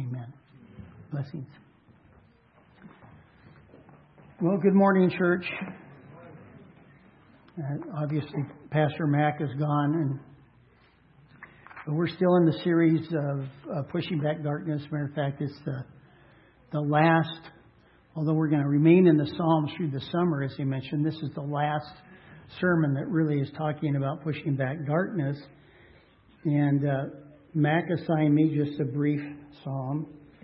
Amen. Blessings. Well, good morning, church. Obviously, Pastor Mac is gone, but we're still in the series of Pushing Back Darkness. Matter of fact, it's the last, although we're going to remain in the Psalms through the summer, as he mentioned, this is the last sermon that really is talking about pushing back darkness. And Mac assigned me just a brief psalm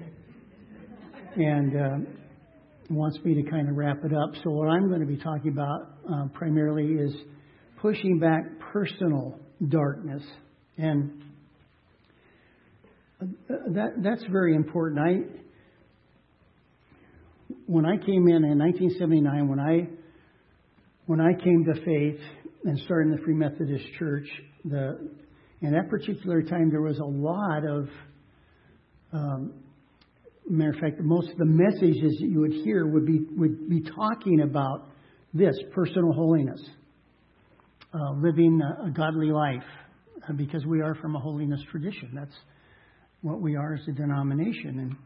and wants me to kind of wrap it up. So what I'm going to be talking about primarily is pushing back personal darkness. And that's very important. When I came in 1979, when I came to faith and started in the Free Methodist Church, in that particular time there was a lot of, matter of fact, most of the messages that you would hear would be talking about this, personal holiness, living a godly life, because we are from a holiness tradition. That's what we are as a denomination.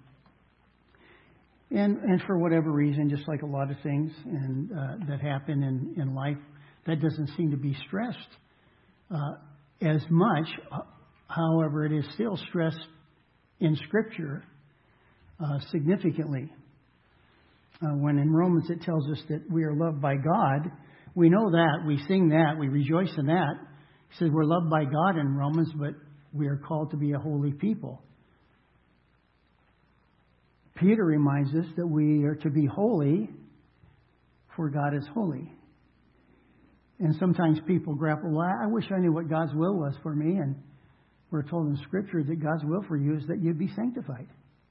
And for whatever reason, just like a lot of things that happen in life, that doesn't seem to be stressed as much. However, it is still stressed in Scripture significantly. When in Romans it tells us that we are loved by God, we know that, we sing that, we rejoice in that. It says we're loved by God in Romans, but we are called to be a holy people. Peter reminds us that we are to be holy, for God is holy. And sometimes people grapple, well, I wish I knew what God's will was for me. And we're told in Scripture that God's will for you is that you'd be sanctified.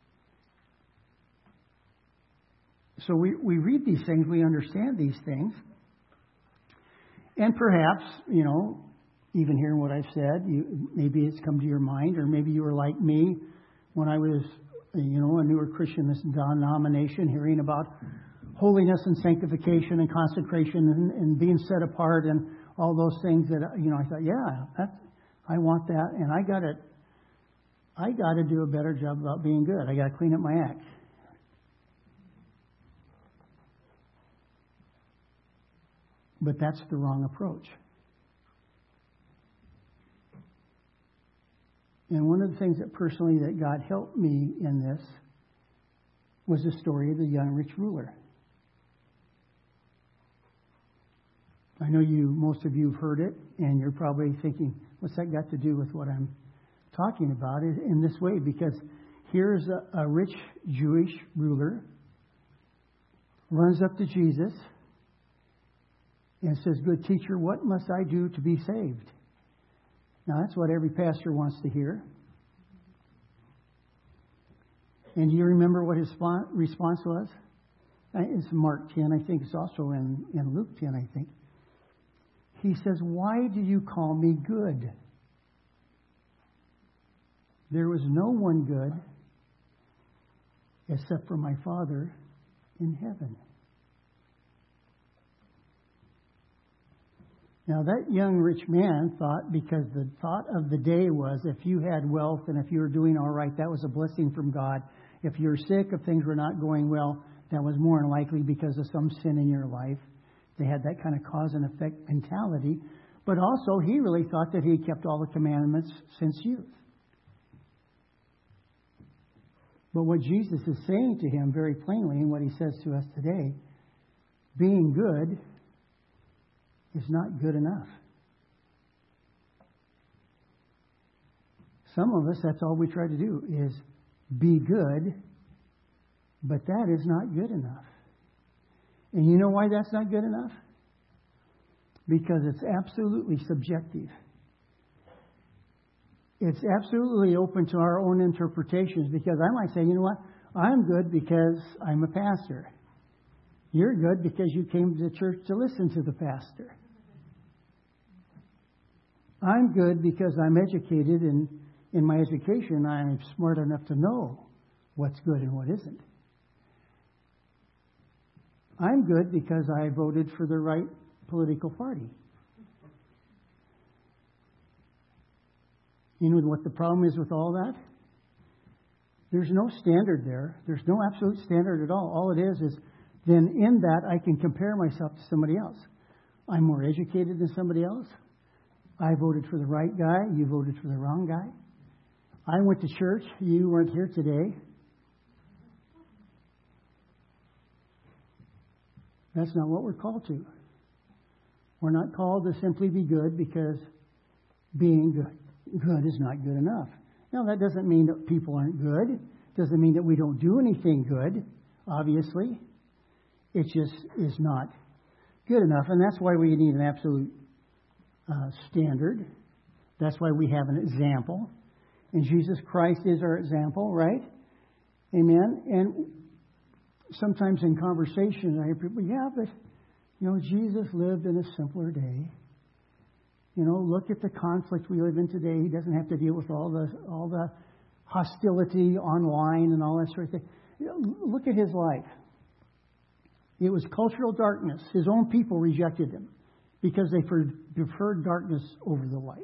So we read these things, we understand these things. And perhaps, even hearing what I've said, maybe it's come to your mind, or maybe you were like me when I was a newer Christian in this denomination, hearing about holiness and sanctification and consecration and being set apart and all those things that, I thought, yeah, I want that. And I got to do a better job about being good. I got to clean up my act. But that's the wrong approach. And one of the things that personally that God helped me in this was the story of the young rich ruler. I know most of you have heard it, and you're probably thinking, what's that got to do with what I'm talking about? In this way, because here's a rich Jewish ruler, runs up to Jesus and says, "Good teacher, what must I do to be saved?" Now, that's what every pastor wants to hear. And do you remember what his response was? It's Mark 10, I think. It's also in Luke 10, I think. He says, "Why do you call me good? There was no one good except for my Father in heaven." Now, that young rich man thought, because the thought of the day was if you had wealth and if you were doing all right, that was a blessing from God. If you're sick, if things were not going well, that was more than likely because of some sin in your life. They had that kind of cause and effect mentality. But also, he really thought that he had kept all the commandments since youth. But what Jesus is saying to him very plainly, and what he says to us today, being good is not good enough. Some of us, that's all we try to do is be good, but that is not good enough. And you know why that's not good enough? Because it's absolutely subjective. It's absolutely open to our own interpretations, because I might say, you know what, I'm good because I'm a pastor. You're good because you came to church to listen to the pastor. I'm good because I'm educated, and in my education I'm smart enough to know what's good and what isn't. I'm good because I voted for the right political party. You know what the problem is with all that? There's no standard there. There's no absolute standard at all. All it is then in that I can compare myself to somebody else. I'm more educated than somebody else. I voted for the right guy. You voted for the wrong guy. I went to church. You weren't here today. That's not what we're called to. We're not called to simply be good because being good is not good enough. Now, that doesn't mean that people aren't good. It doesn't mean that we don't do anything good, obviously. It just is not good enough. And that's why we need an absolute standard. That's why we have an example. And Jesus Christ is our example, right? Amen. And sometimes in conversation, I hear people, but, Jesus lived in a simpler day. Look at the conflict we live in today. He doesn't have to deal with all the hostility online and all that sort of thing. Look at his life. It was cultural darkness. His own people rejected him because they preferred darkness over the light.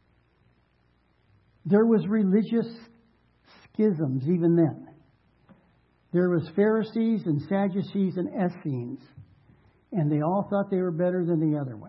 There was religious schisms even then. There was Pharisees and Sadducees and Essenes, and they all thought they were better than the other one.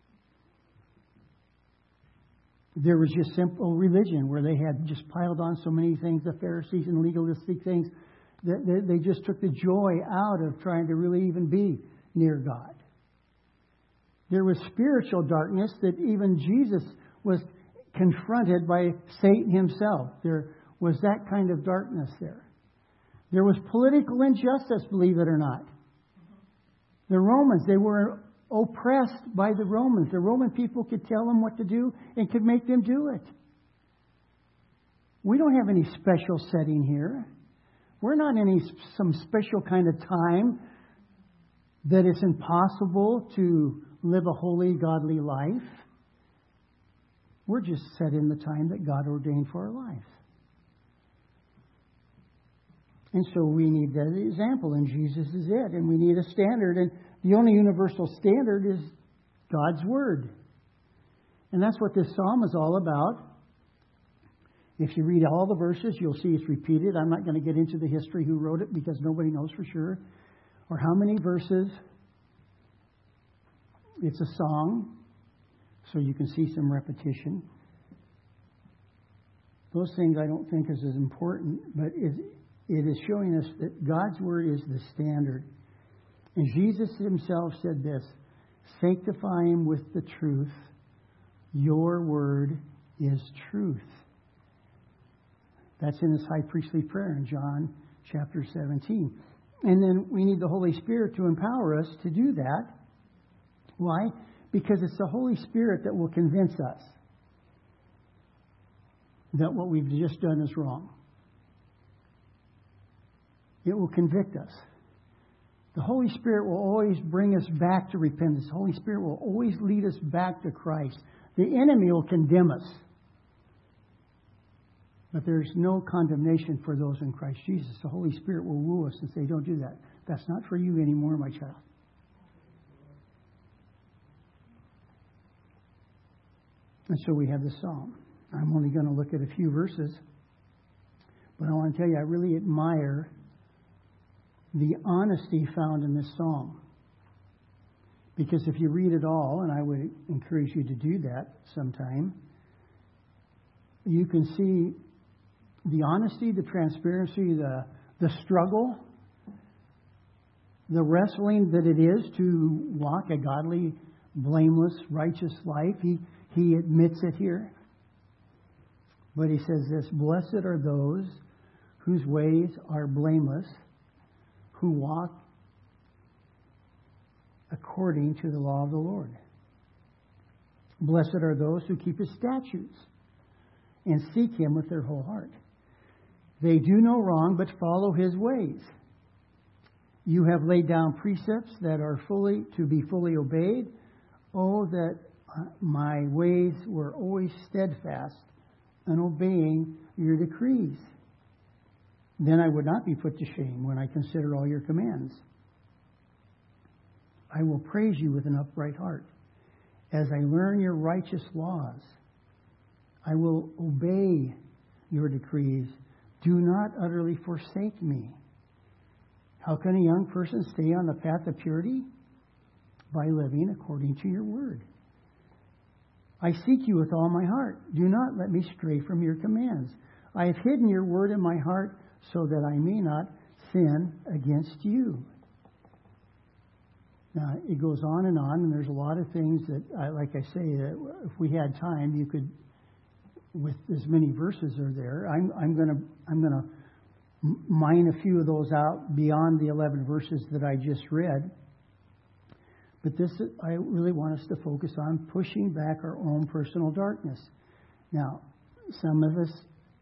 There was just simple religion where they had just piled on so many things, the Pharisees and legalistic things, that they just took the joy out of trying to really even be near God. There was spiritual darkness that even Jesus was confronted by Satan himself. There was that kind of darkness there. There was political injustice, believe it or not. The Romans, they were oppressed by the Romans. The Roman people could tell them what to do and could make them do it. We don't have any special setting here. We're not in some special kind of time that it's impossible to live a holy, godly life. We're just set in the time that God ordained for our lives. And so we need that example, and Jesus is it. And we need a standard, and the only universal standard is God's Word. And that's what this psalm is all about. If you read all the verses, you'll see it's repeated. I'm not going to get into the history who wrote it because nobody knows for sure. Or how many verses. It's a song, so you can see some repetition. Those things I don't think is as important, but it is showing us that God's Word is the standard. And Jesus himself said this, sanctify him with the truth. Your word is truth. That's in his high priestly prayer in John chapter 17. And then we need the Holy Spirit to empower us to do that. Why? Because it's the Holy Spirit that will convince us that what we've just done is wrong. It will convict us. The Holy Spirit will always bring us back to repentance. The Holy Spirit will always lead us back to Christ. The enemy will condemn us. But there's no condemnation for those in Christ Jesus. The Holy Spirit will woo us and say, don't do that. That's not for you anymore, my child. And so we have the psalm. I'm only going to look at a few verses. But I want to tell you, I really admire the honesty found in this psalm. Because if you read it all, and I would encourage you to do that sometime, you can see the honesty, the transparency, the struggle, the wrestling that it is to walk a godly, blameless, righteous life. He admits it here. But he says this, blessed are those whose ways are blameless, who walk according to the law of the Lord. Blessed are those who keep his statutes and seek him with their whole heart. They do no wrong, but follow his ways. You have laid down precepts that are to be fully obeyed. Oh, that my ways were always steadfast in obeying your decrees. Then I would not be put to shame when I consider all your commands. I will praise you with an upright heart. As I learn your righteous laws, I will obey your decrees Do not utterly forsake me. How can a young person stay on the path of purity? By living according to your word. I seek you with all my heart. Do not let me stray from your commands. I have hidden your word in my heart so that I may not sin against you. Now, it goes on, and there's a lot of things that, like I say, if we had time, you could, with as many verses are there. I'm going to mine a few of those out beyond the 11 verses that I just read. But this, I really want us to focus on pushing back our own personal darkness. Now, some of us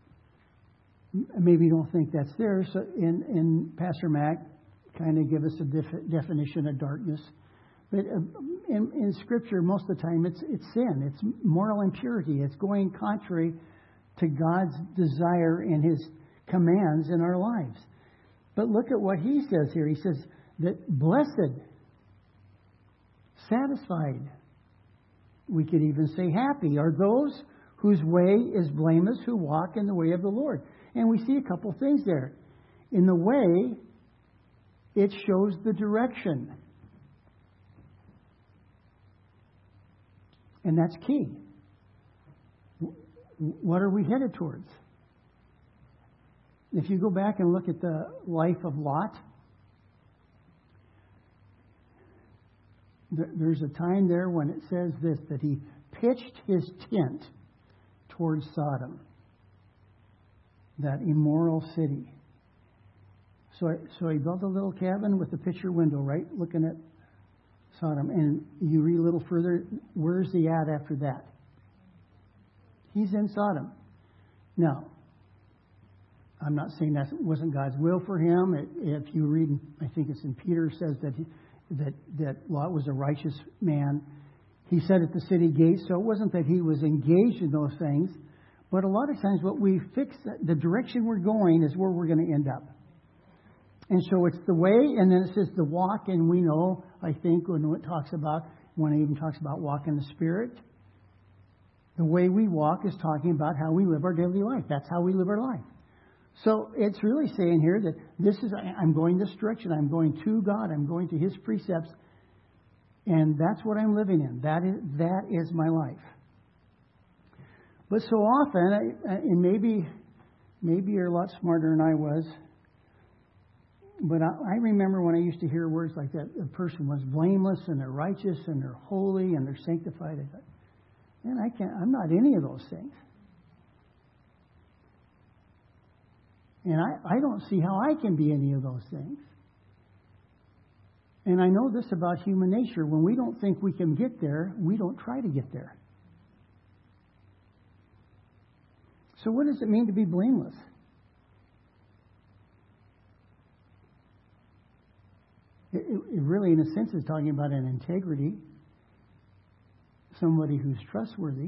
maybe don't think that's there. So, in Pastor Mac, kind of give us a definition of darkness. But in Scripture, most of the time, it's sin. It's moral impurity. It's going contrary to God's desire and His commands in our lives. But look at what He says here. He says that blessed, satisfied, we could even say happy, are those whose way is blameless, who walk in the way of the Lord. And we see a couple things there. In the way, it shows the direction. And that's key. What are we headed towards? If you go back and look at the life of Lot, there's a time there when it says this, that he pitched his tent towards Sodom, that immoral city. So he built a little cabin with a picture window, right, looking at Sodom. And you read a little further, where's he at after that? He's in Sodom. Now, I'm not saying that wasn't God's will for him. If you read, I think it's in Peter, says that Lot was a righteous man. He said at the city gate, so it wasn't that he was engaged in those things, but a lot of times what we fix, the direction we're going is where we're going to end up. And so it's the way, and then it says the walk, and we know, I think, when it even talks about walk in the Spirit, the way we walk is talking about how we live our daily life. That's how we live our life. So it's really saying here that I'm going this direction. I'm going to God. I'm going to His precepts. And that's what I'm living in. That is my life. But so often, and maybe you're a lot smarter than I was, but I remember when I used to hear words like that, a person was blameless and they're righteous and they're holy and they're sanctified. I thought, man, I'm not any of those things. And I don't see how I can be any of those things. And I know this about human nature. When we don't think we can get there, we don't try to get there. So what does it mean to be blameless? It really, in a sense, is talking about an integrity. Somebody who's trustworthy.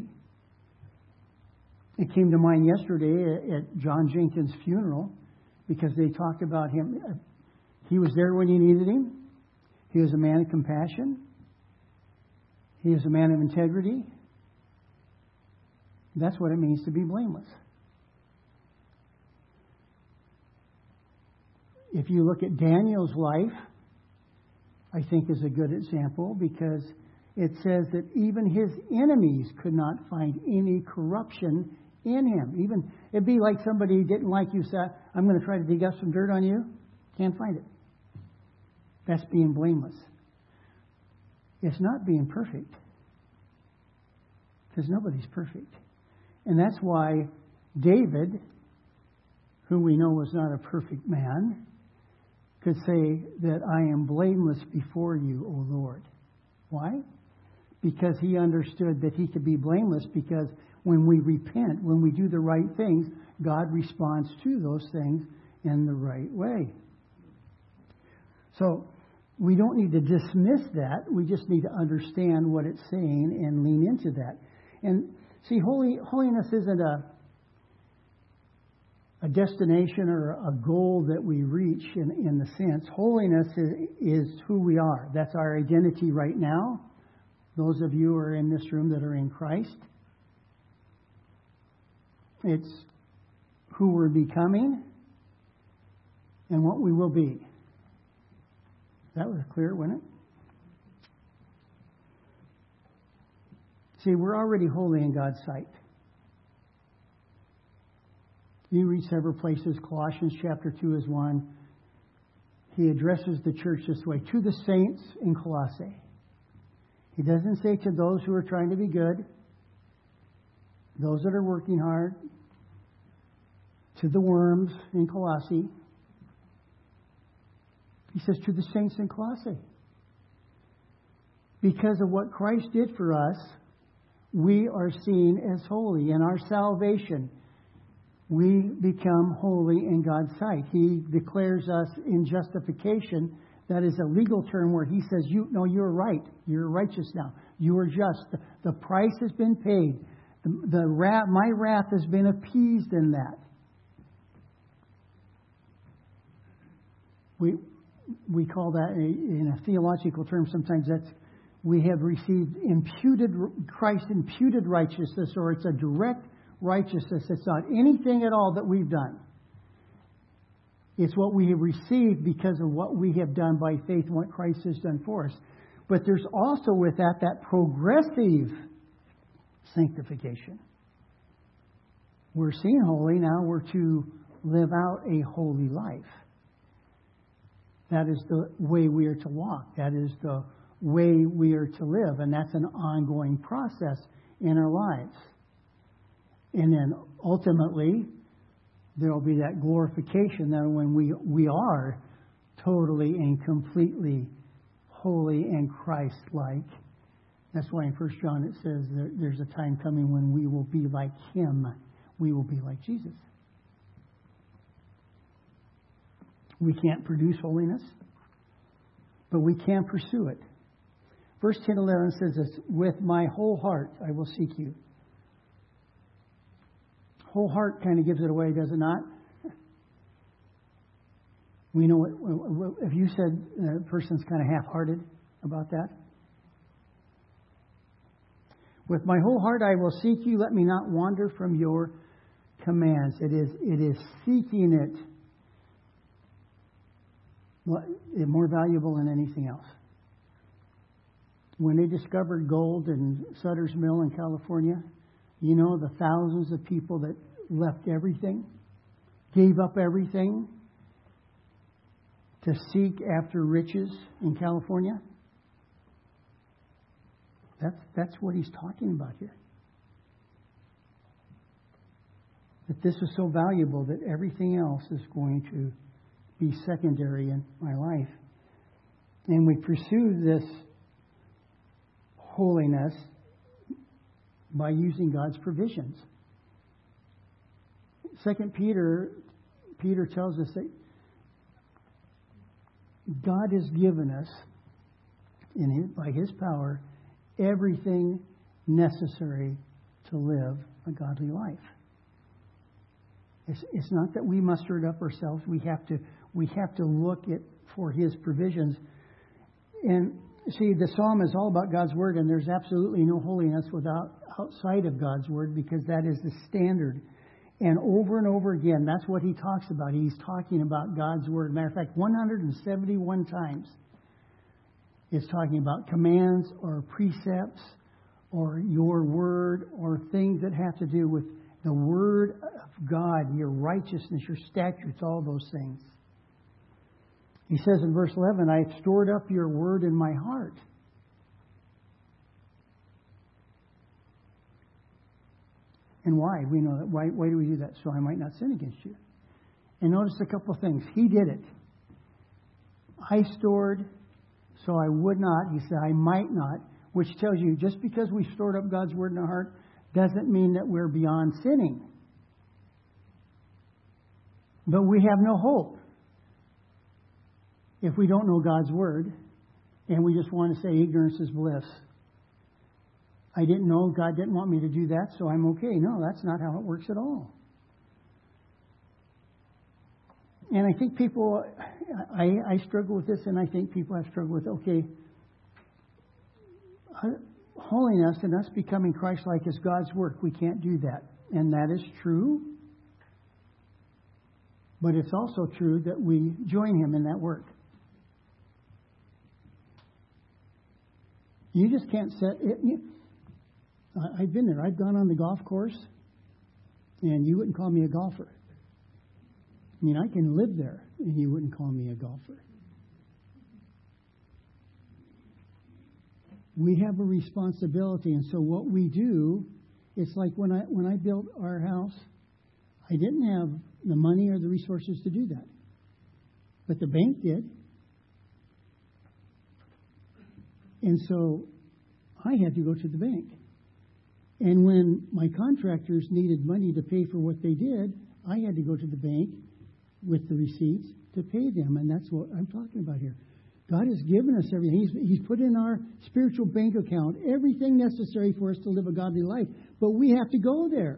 It came to mind yesterday at John Jenkins' funeral because they talked about him. He was there when you needed him. He was a man of compassion. He was a man of integrity. That's what it means to be blameless. If you look at Daniel's life, I think is a good example because it says that even his enemies could not find any corruption in him. It'd be like somebody who didn't like you said, I'm going to try to dig up some dirt on you. Can't find it. That's being blameless. It's not being perfect. Because nobody's perfect. And that's why David, who we know was not a perfect man, could say that I am blameless before you, O Lord. Why? Because he understood that he could be blameless because when we repent, when we do the right things, God responds to those things in the right way. So we don't need to dismiss that. We just need to understand what it's saying and lean into that. And see, holiness isn't a destination or a goal that we reach in the sense. Holiness is who we are. That's our identity right now. Those of you who are in this room that are in Christ. It's who we're becoming, and what we will be. That was clear, wasn't it? See, we're already holy in God's sight. You read several places. Colossians chapter 2 is one. He addresses the church this way. To the saints in Colossae. He doesn't say to those who are trying to be good, those that are working hard, to the worms in Colossae. He says to the saints in Colossae. Because of what Christ did for us, we are seen as holy. In our salvation, we become holy in God's sight. He declares us in justification. That is a legal term where He says, you're right. You're righteous now. You are just. The price has been paid. My wrath has been appeased in that. We call that, in a theological term, sometimes we have received Christ's imputed righteousness, or it's a direct righteousness. It's not anything at all that we've done. It's what we have received because of what we have done by faith and what Christ has done for us. But there's also with that progressive sanctification. We're seen holy, now we're to live out a holy life. That is the way we are to walk. That is the way we are to live. And that's an ongoing process in our lives. And then ultimately, there will be that glorification that when we are totally and completely holy and Christ-like. That's why in 1 John it says there's a time coming when we will be like Him. We will be like Jesus. We can't produce holiness, but we can pursue it. Verse 10-11 says this, with my whole heart I will seek you. Whole heart kind of gives it away, does it not? We know if you said a person's kind of half-hearted about that. With my whole heart I will seek you. Let me not wander from your commands. It is seeking it more valuable than anything else. When they discovered gold in Sutter's Mill in California, you know the thousands of people that left everything, gave up everything to seek after riches in California? That's what he's talking about here. That this is so valuable that everything else is going to be secondary in my life. And we pursue this holiness by using God's provisions. 2 Peter tells us that God has given us, by His power, everything necessary to live a godly life. It's not that we muster it up ourselves. We have to look for His provisions. And see, the psalm is all about God's Word, and there's absolutely no holiness outside of God's Word, because that is the standard. And over again, that's what he talks about. He's talking about God's Word. Matter of fact, 171 times it's talking about commands or precepts or your Word or things that have to do with the Word of God, your righteousness, your statutes, all those things. He says in verse 11, I have stored up your Word in my heart. And why? We know that. Why do we do that? So I might not sin against you. And notice a couple of things. He did it. I stored so I would not. He said I might not. Which tells you just because we stored up God's Word in our heart doesn't mean that we're beyond sinning. But we have no hope if we don't know God's Word and we just want to say ignorance is bliss. I didn't know, God didn't want me to do that, so I'm okay. No, that's not how it works at all. And I think people, I struggle with this, and I think people have struggled with, okay, holiness and us becoming Christ-like is God's work. We can't do that. And that is true. But it's also true that we join Him in that work. You just can't set it. I've been there. I've gone on the golf course, and you wouldn't call me a golfer. I mean, I can live there, and you wouldn't call me a golfer. We have a responsibility, and so what we do, it's like when I built our house, I didn't have the money or the resources to do that. But the bank did. And so I had to go to the bank. And when my contractors needed money to pay for what they did, I had to go to the bank with the receipts to pay them. And that's what I'm talking about here. God has given us everything. He's put in our spiritual bank account everything necessary for us to live a godly life. But we have to go there.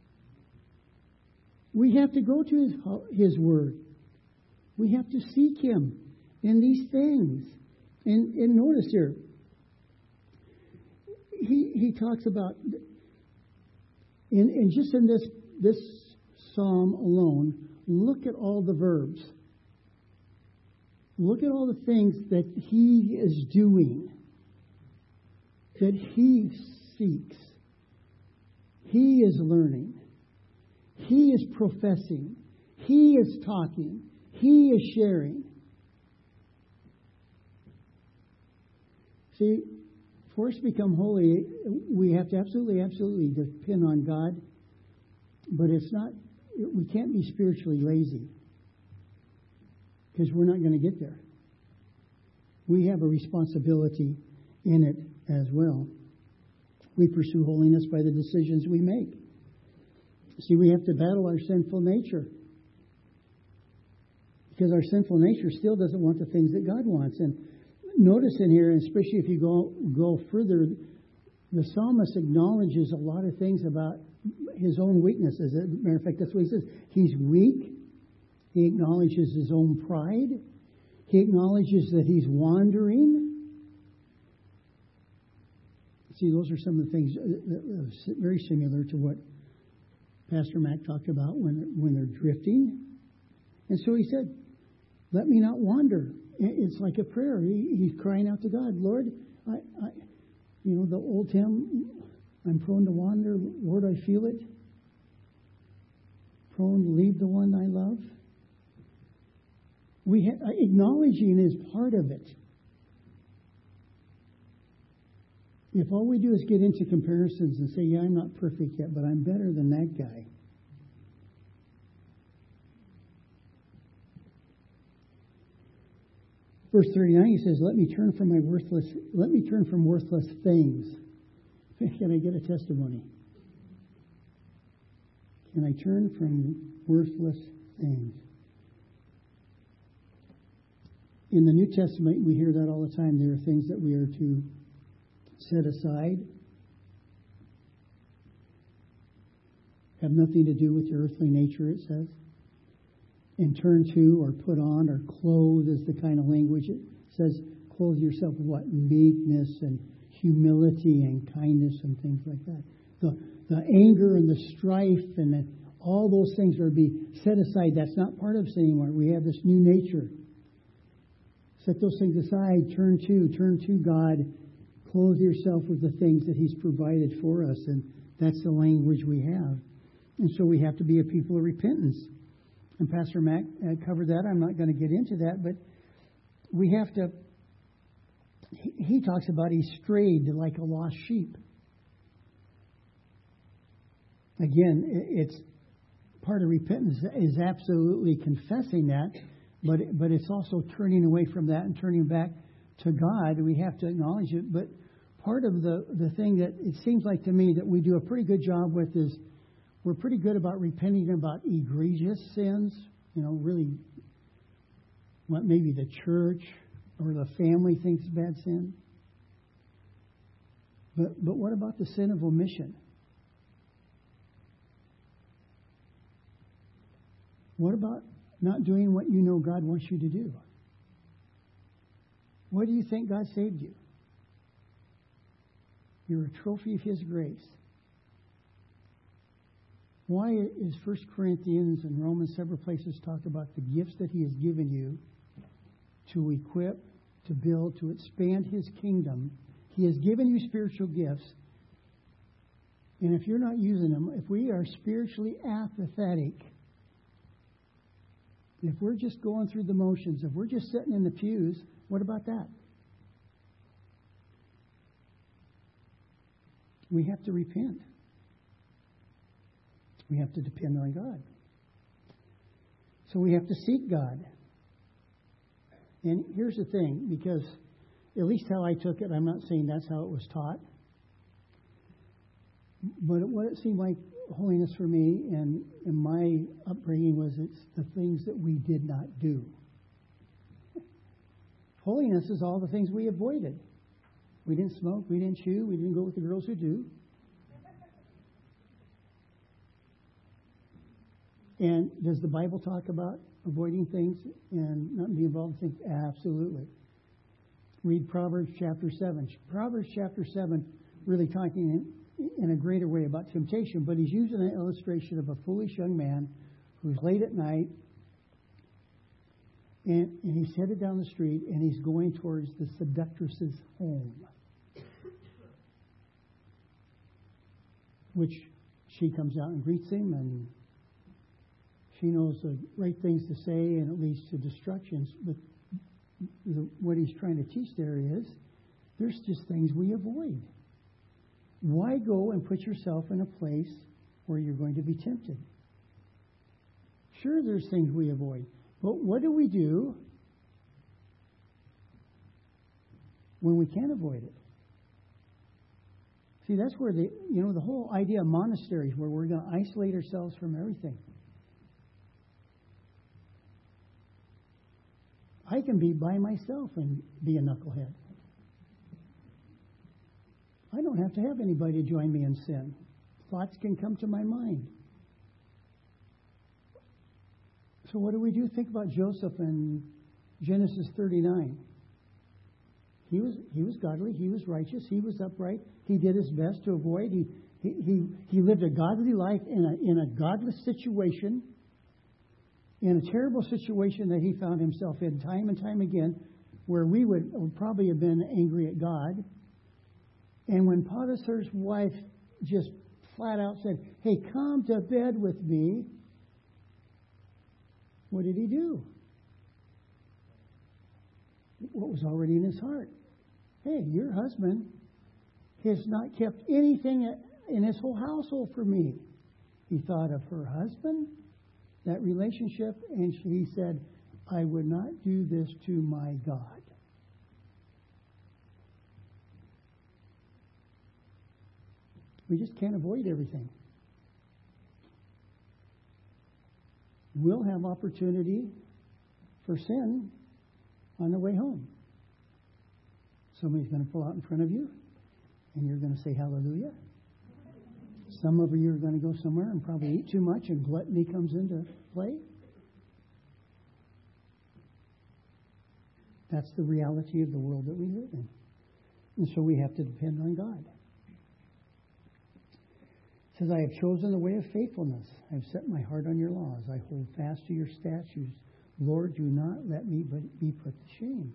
We have to go to His Word. We have to seek Him in these things. And notice here, he talks about, and just in this psalm alone, look at all the verbs. Look at all the things that He is doing, that He seeks. He is learning. He is professing. He is talking. He is sharing. See, for us to become holy, we have to absolutely depend on God. But we can't be spiritually lazy, because we're not going to get there. We have a responsibility in it as well. We pursue holiness by the decisions we make. See, we have to battle our sinful nature, because our sinful nature still doesn't want the things that God wants. And notice in here, especially if you go further, the psalmist acknowledges a lot of things about his own weaknesses. As a matter of fact, that's what he says. He's weak. He acknowledges his own pride. He acknowledges that he's wandering. See, those are some of the things that are very similar to what Pastor Mac talked about when they're drifting. And so he said, let me not wander. It's like a prayer. He's crying out to God, Lord, the old hymn, I'm prone to wander. Lord, I feel it. Prone to leave the one I love. Acknowledging is part of it. If all we do is get into comparisons and say, yeah, I'm not perfect yet, but I'm better than that guy. Verse 39, he says, let me turn from worthless things. Can I get a testimony? Can I turn from worthless things? In the New Testament, we hear that all the time. There are things that we are to set aside, have nothing to do with your earthly nature, it says. And turn to or put on or clothe is the kind of language. It says clothe yourself with what? Meekness and humility and kindness and things like that. The anger and the strife and all those things are to be set aside. That's not part of us anymore. We have this new nature. Set those things aside. Turn to God. Clothe yourself with the things that He's provided for us. And that's the language we have. And so we have to be a people of repentance. And Pastor Mac covered that. I'm not going to get into that. But we have to... He talks about he strayed like a lost sheep. Again, it's part of repentance is absolutely confessing that, but it's also turning away from that and turning back to God. We have to acknowledge it. But part of the thing that it seems like to me that we do a pretty good job with is we're pretty good about repenting about egregious sins. Really what maybe the church or the family thinks is bad sin. But what about the sin of omission? What about not doing what you know God wants you to do? Why do you think God saved you? You're a trophy of His grace. Why is 1 Corinthians and Romans several places talk about the gifts that He has given you to equip, to build, to expand His kingdom? He has given you spiritual gifts. And if you're not using them, if we are spiritually apathetic, if we're just going through the motions, if we're just sitting in the pews, what about that? We have to repent. We have to depend on God. So we have to seek God. And here's the thing, because at least how I took it, I'm not saying that's how it was taught, but what it seemed like holiness for me and in my upbringing was it's the things that we did not do. Holiness is all the things we avoided. We didn't smoke, we didn't chew, we didn't go with the girls who do. And does the Bible talk about avoiding things and not being involved in things? Absolutely. Read Proverbs chapter 7. Proverbs chapter 7 really talking in a greater way about temptation, but he's using an illustration of a foolish young man who's late at night and he's headed down the street and he's going towards the seductress's home, which she comes out and greets him, and she knows the right things to say, and it leads to destructions. But what he's trying to teach there is there's just things we avoid. Why go and put yourself in a place where you're going to be tempted? Sure, there's things we avoid. But what do we do when we can't avoid it? See, that's where the whole idea of monasteries, where we're going to isolate ourselves from everything. I can be by myself and be a knucklehead. I don't have to have anybody join me in sin. Thoughts can come to my mind. So what do we do? Think about Joseph in Genesis 39. He was godly. He was righteous. He was upright. He did his best to avoid. He lived a godly life in a godless situation, in a terrible situation that he found himself in time and time again, where we would probably have been angry at God. And when Potiphar's wife just flat out said, "Hey, come to bed with me," what did he do? What was already in his heart? Hey, your husband has not kept anything in his whole household for me. He thought of her husband, that relationship, and he said, "I would not do this to my God." We just can't avoid everything. We'll have opportunity for sin on the way home. Somebody's going to pull out in front of you, and you're going to say hallelujah. Some of you are going to go somewhere and probably eat too much, and gluttony comes into play. That's the reality of the world that we live in. And so we have to depend on God. It says, "I have chosen the way of faithfulness. I have set my heart on your laws. I hold fast to your statutes. Lord, do not let me be put to shame."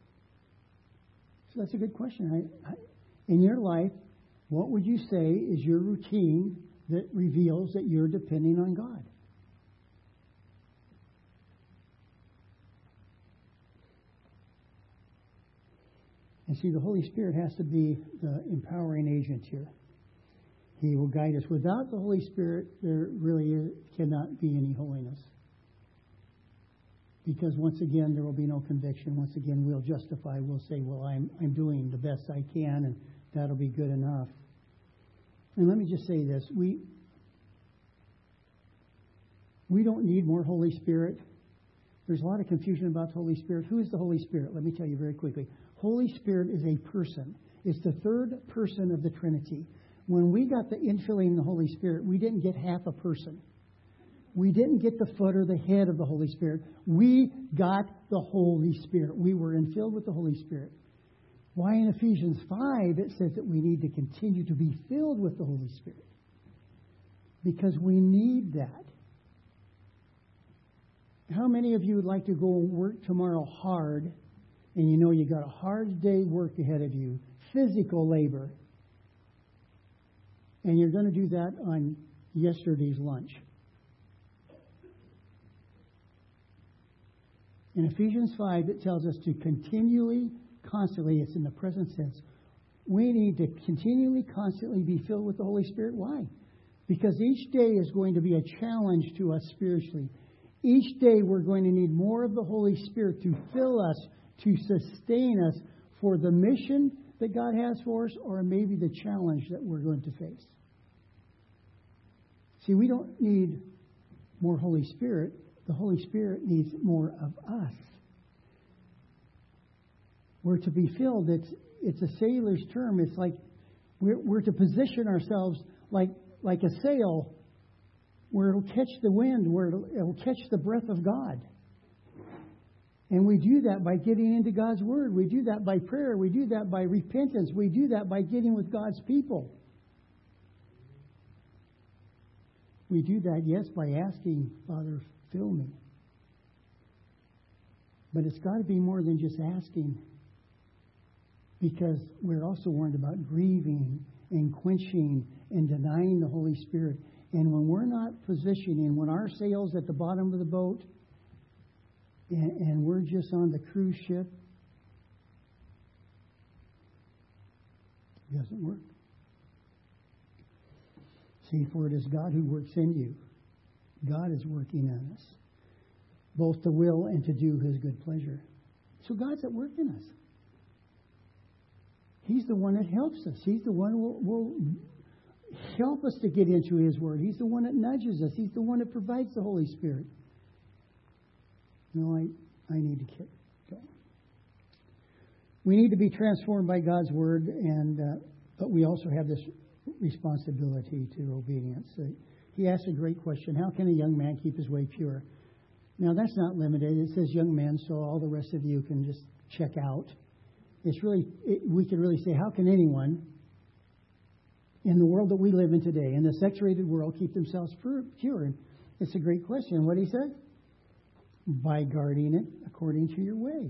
So that's a good question. In your life, what would you say is your routine that reveals that you're depending on God? And see, the Holy Spirit has to be the empowering agent here. He will guide us. Without the Holy Spirit, there really cannot be any holiness. Because once again, there will be no conviction. Once again, we'll justify. We'll say, "Well, I'm doing the best I can, and that'll be good enough." And let me just say this. We don't need more Holy Spirit. There's a lot of confusion about the Holy Spirit. Who is the Holy Spirit? Let me tell you very quickly. Holy Spirit is a person. It's the third person of the Trinity. When we got the infilling of the Holy Spirit, we didn't get half a person. We didn't get the foot or the head of the Holy Spirit. We got the Holy Spirit. We were infilled with the Holy Spirit. Why in Ephesians 5 it says that we need to continue to be filled with the Holy Spirit? because we need that. How many of you would like to go work tomorrow hard, and you know you got a hard day work ahead of you, physical labor, and you're going to do that on yesterday's lunch? In Ephesians 5, it tells us to continually, constantly, it's in the present tense, we need to continually, constantly be filled with the Holy Spirit. Why? Because each day is going to be a challenge to us spiritually. Each day we're going to need more of the Holy Spirit to fill us, to sustain us for the mission that God has for us, or maybe the challenge that we're going to face. See, we don't need more Holy Spirit. The Holy Spirit needs more of us. We're to be filled. It's a sailor's term. It's like we're to position ourselves like a sail where it'll catch the wind, where it'll catch the breath of God. And we do that by getting into God's Word. We do that by prayer. We do that by repentance. We do that by getting with God's people. We do that, yes, by asking, Father, fill me. But it's got to be more than just asking, because we're also warned about grieving and quenching and denying the Holy Spirit. And when we're not positioning, when our sail's at the bottom of the boat and we're just on the cruise ship, it doesn't work. See, for it is God who works in you. God is working on us, both to will and to do His good pleasure. So God's at work in us. He's the one that helps us. He's the one who will help us to get into His Word. He's the one that nudges us. He's the one that provides the Holy Spirit. No, I need to go. We need to be transformed by God's Word, but we also have this responsibility to obedience. He asked a great question. How can a young man keep his way pure? Now, that's not limited. It says young men, so all the rest of you can just check out. We could really say, how can anyone in the world that we live in today, in the saturated world, keep themselves pure? And it's a great question. What he said? By guarding it according to your way.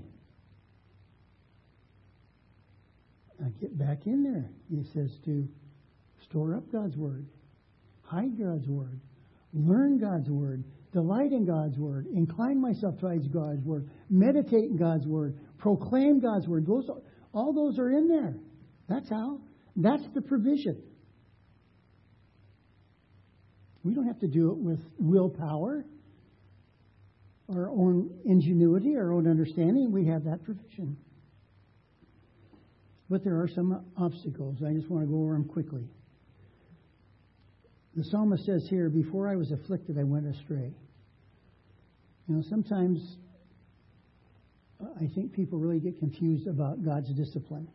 Now get back in there. He says to store up God's Word, hide God's Word, learn God's Word, delight in God's Word, incline myself towards God's Word, meditate in God's Word, proclaim God's Word. All those are in there. That's how. That's the provision. We don't have to do it with willpower, our own ingenuity, our own understanding. We have that provision. But there are some obstacles. I just want to go over them quickly. The psalmist says here, before I was afflicted, I went astray. You know, sometimes I think people really get confused about God's discipline.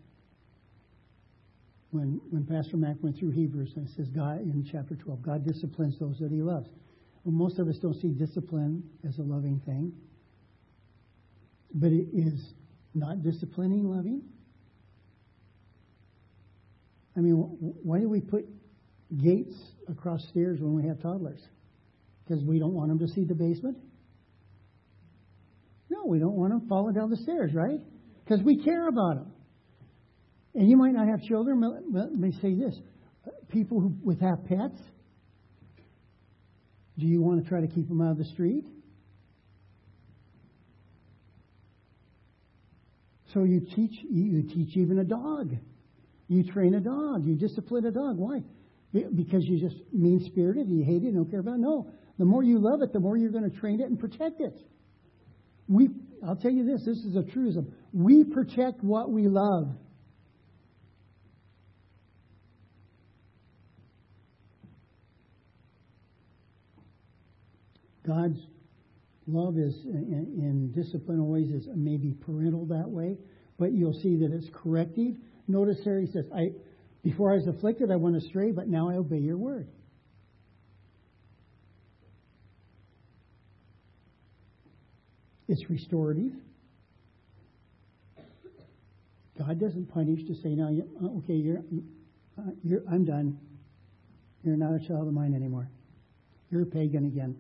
When Pastor Mac went through Hebrews, and it says God in chapter 12, God disciplines those that He loves. Well, most of us don't see discipline as a loving thing. But it is not disciplining loving. I mean, why do we put gates across stairs when we have toddlers? Because we don't want them to see the basement? No, we don't want them falling down the stairs, right? Because we care about them. And you might not have children. Let me say this. People who have pets, do you want to try to keep them out of the street? So you teach even a dog. You train a dog. You discipline a dog. Why? Because you're just mean-spirited and you hate it and don't care about it? No. The more you love it, the more you're going to train it and protect it. I'll tell you this is a truism. We protect what we love. God's love is in discipline always is maybe parental that way, but you'll see that it's corrective. Notice there he says, before I was afflicted, I went astray, but now I obey your word. It's restorative. God doesn't punish to say, "Now, okay, I'm done. You're not a child of mine anymore." You're a pagan again.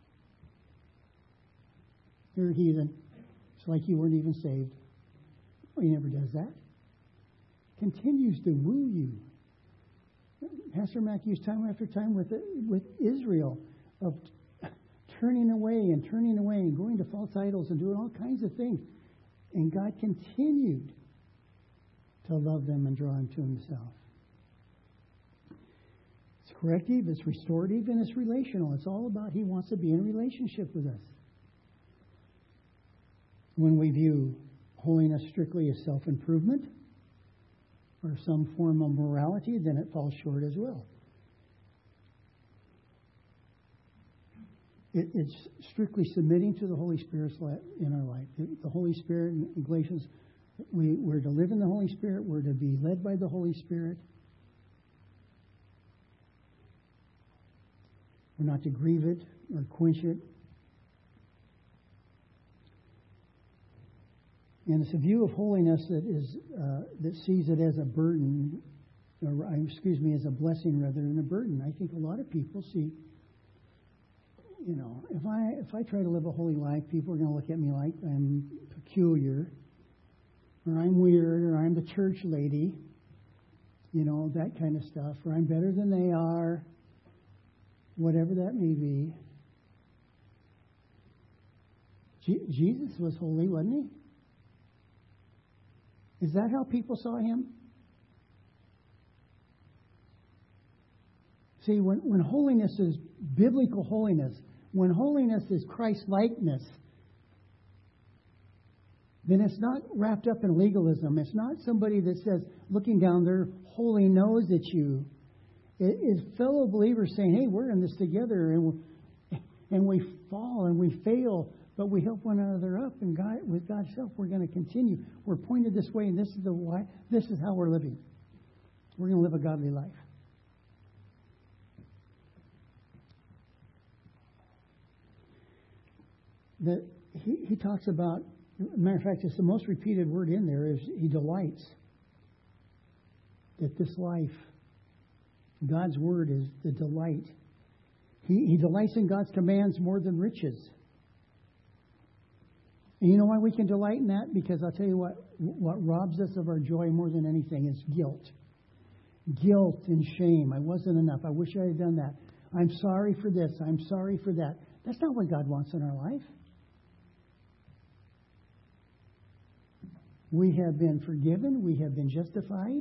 You're a heathen. It's like you weren't even saved. Well, he never does that. Continues to woo you. Pastor Mac used time after time with Israel of turning away and going to false idols and doing all kinds of things. And God continued to love them and draw them to himself. It's corrective, it's restorative, and it's relational. It's all about he wants to be in a relationship with us. When we view holiness strictly as self-improvement or some form of morality, then it falls short as well. It's strictly submitting to the Holy Spirit in our life. The Holy Spirit in Galatians, we're to live in the Holy Spirit. We're to be led by the Holy Spirit. We're not to grieve it or quench it. And it's a view of holiness that sees it as a burden, or as a blessing rather than a burden. I think a lot of people see, if I try to live a holy life, people are going to look at me like I'm peculiar, or I'm weird, or I'm the church lady, that kind of stuff, or I'm better than they are, whatever that may be. Jesus was holy, wasn't he? Is that how people saw him? See, when holiness is biblical holiness, when holiness is Christ-likeness, then it's not wrapped up in legalism. It's not somebody that says, looking down their holy nose at you. It is fellow believers saying, hey, we're in this together, and we fall and we fail, but we help one another up, and with God's help, we're going to continue. We're pointed this way, and this is the why. This is how we're living. We're going to live a godly life. He talks about, matter of fact, it's the most repeated word in there is he delights. That this life, God's word is the delight. He delights in God's commands more than riches. And you know why we can delight in that? Because I'll tell you what robs us of our joy more than anything is guilt. Guilt and shame. I wasn't enough. I wish I had done that. I'm sorry for this. I'm sorry for that. That's not what God wants in our life. We have been forgiven. We have been justified.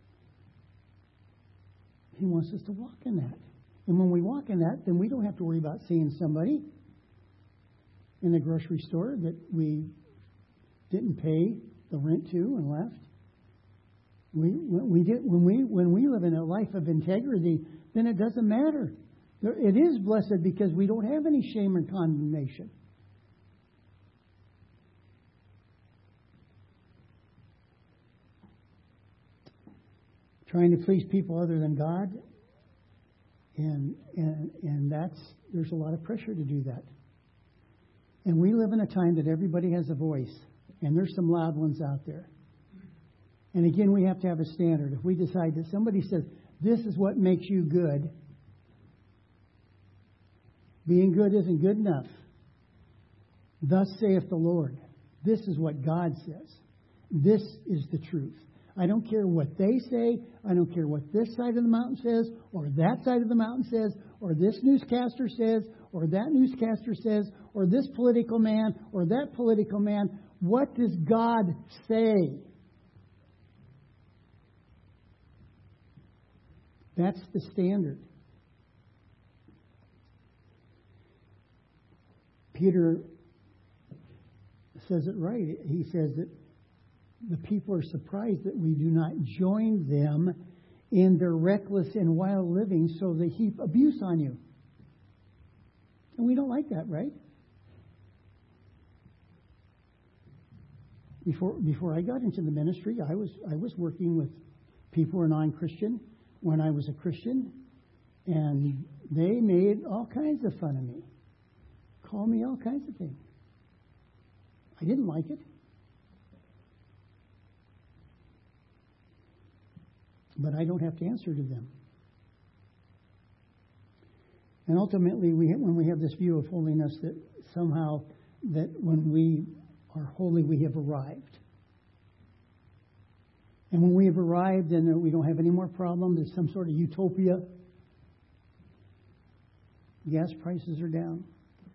He wants us to walk in that. And when we walk in that, then we don't have to worry about seeing somebody in the grocery store that we didn't pay the rent to and left. When we live in a life of integrity, then it doesn't matter. It is blessed because we don't have any shame or condemnation. Trying to please people other than God, and there's a lot of pressure to do that. And we live in a time that everybody has a voice, and there's some loud ones out there. And again, we have to have a standard. If we decide that somebody says, this is what makes you good, being good isn't good enough. Thus saith the Lord. This is what God says. This is the truth. I don't care what they say. I don't care what this side of the mountain says, or that side of the mountain says, or this newscaster says, or that newscaster says, or this political man, or that political man. What does God say? That's the standard. Peter says it right. He says that the people are surprised that we do not join them in their reckless and wild living, so they heap abuse on you. And we don't like that, right? Before I got into the ministry, I was working with people who are non-Christian when I was a Christian, and they made all kinds of fun of me, called me all kinds of things. I didn't like it. But I don't have to answer to them. And ultimately, when we have this view of holiness, that somehow that when we are holy, we have arrived. And when we have arrived and we don't have any more problems, there's some sort of utopia. Gas prices are down.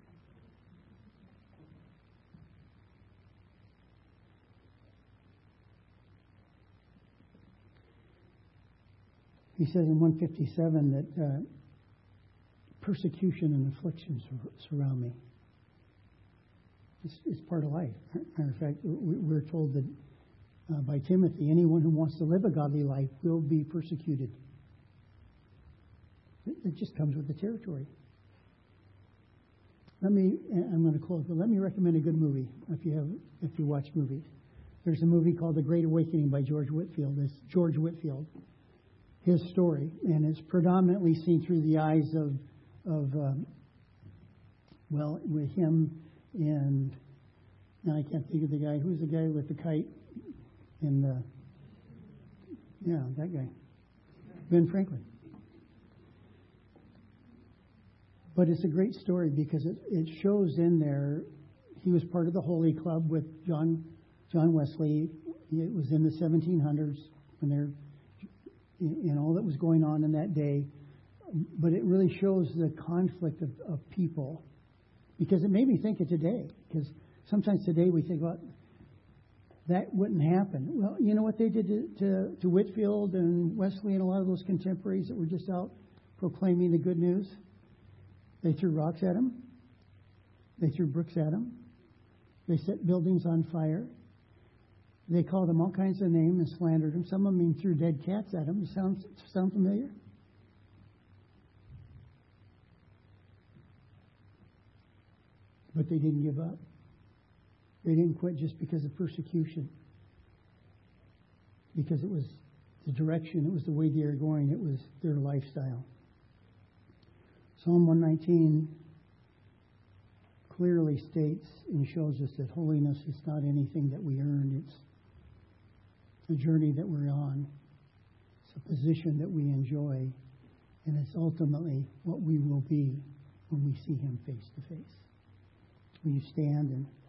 He says in 157 that persecution and affliction surround me. It's part of life. Matter of fact, we're told that by Timothy, anyone who wants to live a godly life will be persecuted. It just comes with the territory. I'm going to close, but let me recommend a good movie if you watch movies. There's a movie called The Great Awakening by George Whitefield. It's George Whitefield, his story, and it's predominantly seen through the eyes of with him and now I can't think of the guy. Who's the guy with the kite? That guy, Ben Franklin. But it's a great story because it shows in there he was part of the Holy Club with John Wesley. It was in the 1700s when they're in all that was going on in that day. But it really shows the conflict of people, because it made me think of today. Because sometimes today we think, well, that wouldn't happen. Well, you know what they did to Whitefield and Wesley and a lot of those contemporaries that were just out proclaiming the good news? They threw rocks at him. They threw bricks at him. They set buildings on fire. They called him all kinds of names and slandered him. Some of them even threw dead cats at him. Sound familiar? But they didn't give up. They didn't quit just because of persecution. Because it was the direction, it was the way they were going, it was their lifestyle. Psalm 119 clearly states and shows us that holiness is not anything that we earn. It's a journey that we're on. It's a position that we enjoy. And it's ultimately what we will be when we see Him face to face. Will you stand and